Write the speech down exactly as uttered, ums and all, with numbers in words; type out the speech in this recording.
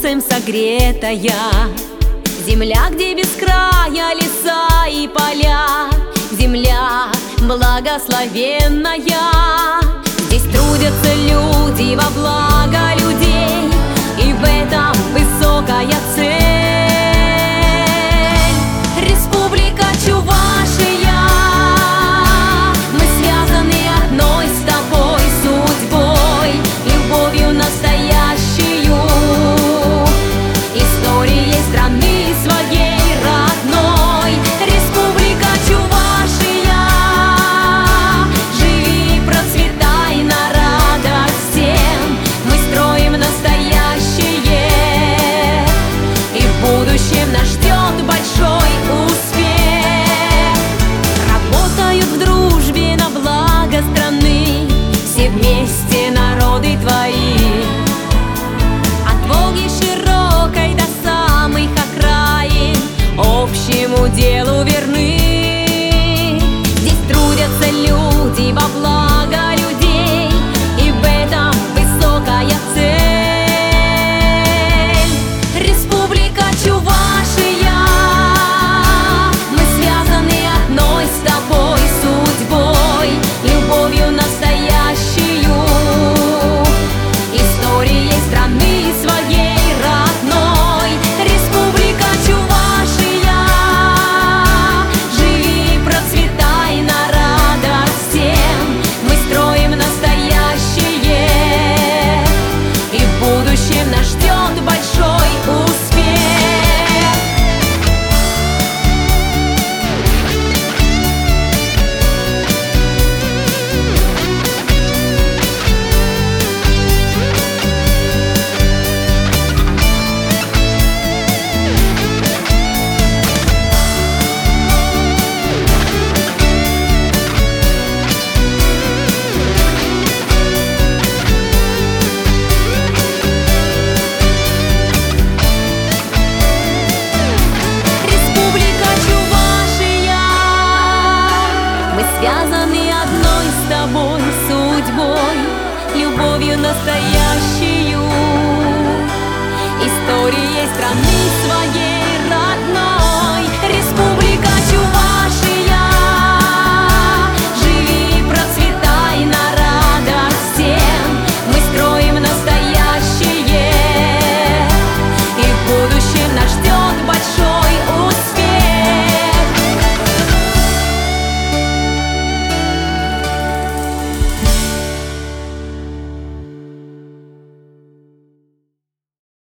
солнцем согретая, земля, где без края леса и поля, земля благословенная. Здесь трудятся люди во благо людей, и в этом высокая цель. Республика Чувашия, мы связаны одной с тобой судьбой, любовью настоящую, историей страны своей родной. Республика Чувашия, живи, процветай на радость всем, мы строим настоящее, и в будущем нас ждет большой успех. Работают в дружбе на благо страны все вместе народы твои, от Волги широкой до самых окраин общему делу верны. Здесь трудятся люди во благо людей, и в этом высокая цель. Республика Чувашия, мы связаны одной с тобой судьбой, любовью настоящую, историей страны своей родной. Республика Чувашия, живи, процветай на радость всем, мы строим настоящее, и в будущем нас ждет большой успех. Республика Чувашия, мы связаны одной с тобой судьбой, любовью настоящую, историей страны своей родной. Республика Чувашия, живи, процветай на радость всем, мы строим настоящее, и в будущем наш